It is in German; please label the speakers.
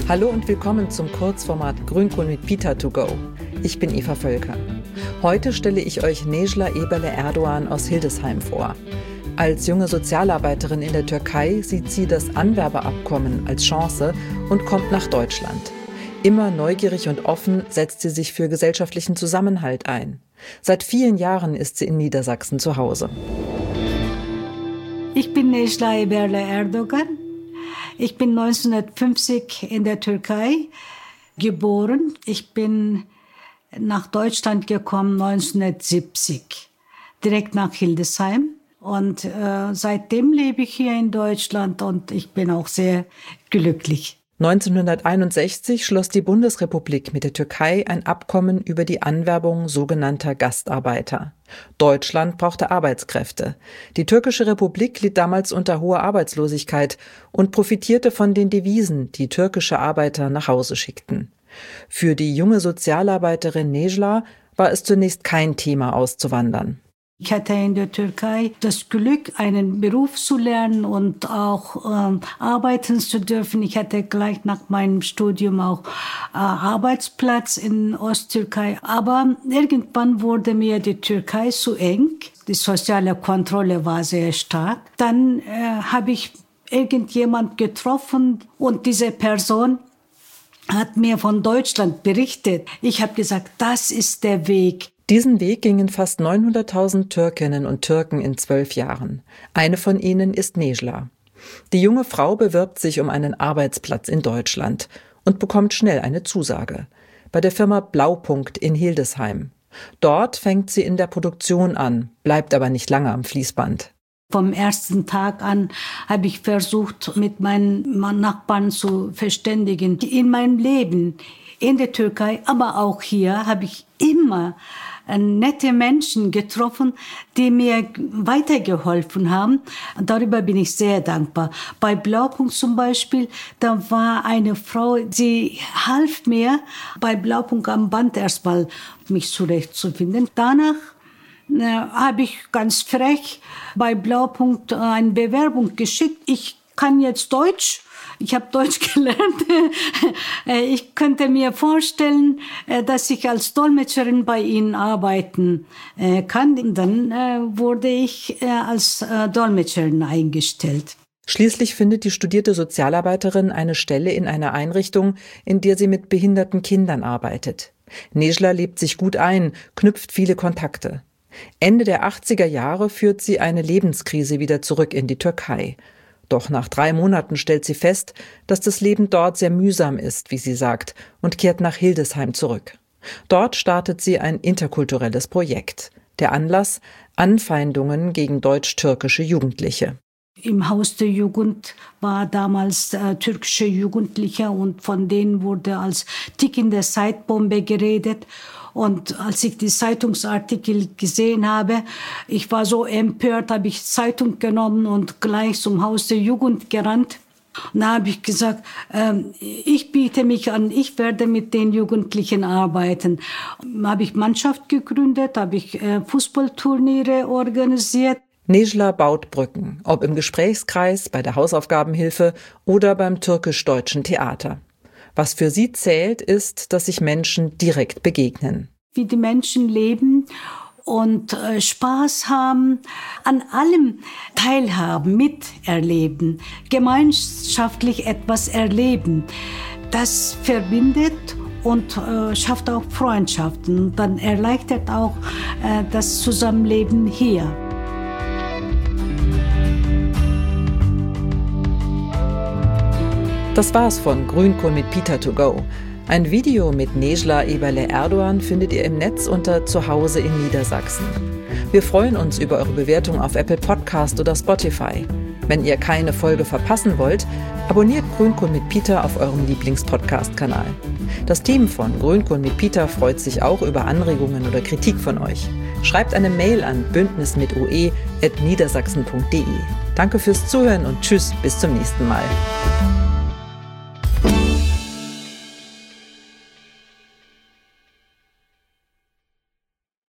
Speaker 1: Hallo und willkommen zum Kurzformat Grünkohl mit Pita to go. Ich bin Eva Völker. Heute stelle ich euch Necla Eberle Erdoğan aus Hildesheim vor. Als junge Sozialarbeiterin in der Türkei sieht sie das Anwerbeabkommen als Chance und kommt nach Deutschland. Immer neugierig und offen setzt sie sich für gesellschaftlichen Zusammenhalt ein. Seit vielen Jahren ist sie in Niedersachsen zu Hause.
Speaker 2: Ich bin Necla Eberle Erdoğan. Ich bin 1950 in der Türkei geboren. Ich bin nach Deutschland gekommen 1970, direkt nach Hildesheim. Und seitdem lebe ich hier in Deutschland und ich bin auch sehr glücklich.
Speaker 1: 1961 schloss die Bundesrepublik mit der Türkei ein Abkommen über die Anwerbung sogenannter Gastarbeiter. Deutschland brauchte Arbeitskräfte. Die Türkische Republik litt damals unter hoher Arbeitslosigkeit und profitierte von den Devisen, die türkische Arbeiter nach Hause schickten. Für die junge Sozialarbeiterin Necla war es zunächst kein Thema, auszuwandern.
Speaker 2: Ich hatte in der Türkei das Glück, einen Beruf zu lernen und auch arbeiten zu dürfen. Ich hatte gleich nach meinem Studium auch Arbeitsplatz in Osttürkei. Aber irgendwann wurde mir die Türkei zu eng. Die soziale Kontrolle war sehr stark. Dann habe ich irgendjemand getroffen und diese Person hat mir von Deutschland berichtet. Ich habe gesagt, das ist der Weg.
Speaker 1: Diesen Weg gingen fast 900.000 Türkinnen und Türken in 12 Jahren. Eine von ihnen ist Necla. Die junge Frau bewirbt sich um einen Arbeitsplatz in Deutschland und bekommt schnell eine Zusage. Bei der Firma Blaupunkt in Hildesheim. Dort fängt sie in der Produktion an, bleibt aber nicht lange am Fließband.
Speaker 2: Vom ersten Tag an habe ich versucht, mit meinen Nachbarn zu verständigen. In meinem Leben in der Türkei, aber auch hier, habe ich immer nette Menschen getroffen, die mir weitergeholfen haben. Darüber bin ich sehr dankbar. Bei Blaupunkt zum Beispiel, da war eine Frau, sie half mir bei Blaupunkt am Band erstmal mich zurechtzufinden. Danach habe ich ganz frech bei Blaupunkt eine Bewerbung geschickt. Ich kann jetzt Deutsch. Ich habe Deutsch gelernt. Ich könnte mir vorstellen, dass ich als Dolmetscherin bei Ihnen arbeiten kann. Dann wurde ich als Dolmetscherin eingestellt.
Speaker 1: Schließlich findet die studierte Sozialarbeiterin eine Stelle in einer Einrichtung, in der sie mit behinderten Kindern arbeitet. Necla lebt sich gut ein, knüpft viele Kontakte. Ende der 80er Jahre führt sie eine Lebenskrise wieder zurück in die Türkei. Doch nach 3 Monaten stellt sie fest, dass das Leben dort sehr mühsam ist, wie sie sagt, und kehrt nach Hildesheim zurück. Dort startet sie ein interkulturelles Projekt. Der Anlass: Anfeindungen gegen deutsch-türkische Jugendliche.
Speaker 2: Im Haus der Jugend war damals türkische Jugendliche und von denen wurde als tickende Zeitbombe geredet. Und als ich die Zeitungsartikel gesehen habe, ich war so empört, habe ich Zeitung genommen und gleich zum Haus der Jugend gerannt. Und da habe ich gesagt, ich biete mich an, ich werde mit den Jugendlichen arbeiten. Habe ich Mannschaft gegründet, habe ich Fußballturniere organisiert.
Speaker 1: Necla baut Brücken, ob im Gesprächskreis, bei der Hausaufgabenhilfe oder beim türkisch-deutschen Theater. Was für sie zählt, ist, dass sich Menschen direkt begegnen.
Speaker 2: Wie die Menschen leben und Spaß haben, an allem teilhaben, miterleben, gemeinschaftlich etwas erleben. Das verbindet und schafft auch Freundschaften. Dann erleichtert auch das Zusammenleben hier.
Speaker 1: Das war's von Grünkohl mit Pita to go. Ein Video mit Necla Eberle Erdoğan findet ihr im Netz unter Zuhause in Niedersachsen. Wir freuen uns über eure Bewertung auf Apple Podcast oder Spotify. Wenn ihr keine Folge verpassen wollt, abonniert Grünkohl mit Pita auf eurem Lieblings-Podcast-Kanal. Das Team von Grünkohl mit Pita freut sich auch über Anregungen oder Kritik von euch. Schreibt eine Mail an bündnismitue@niedersachsen.de. Danke fürs Zuhören und tschüss, bis zum nächsten Mal.